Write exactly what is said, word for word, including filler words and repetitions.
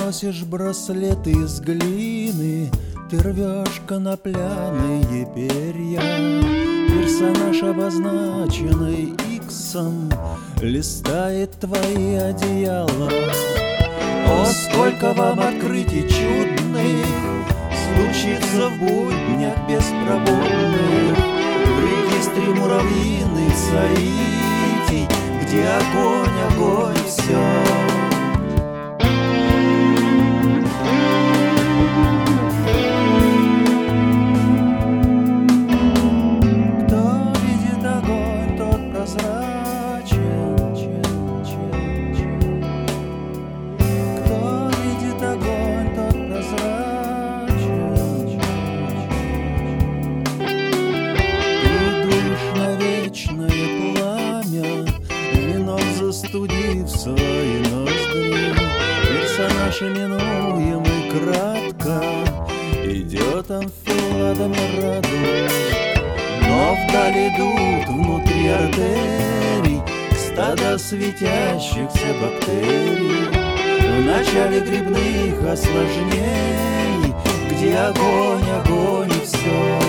носишь браслеты из глины, ты рвешь конопляные перья. Персонаж, обозначенный иксом, листает твои одеяла. О, сколько вам открытий чудных случится в буднях беспробудных, в регистре муравьиных соитий, где огонь, огонь, все. Застудив свои ноздри, персонаж, именуемый кратко, идет анфиладами радуг. Но вдаль идут внутри артерий стада светящихся бактерий. В начале грибных осложнений, где огонь, огонь и все.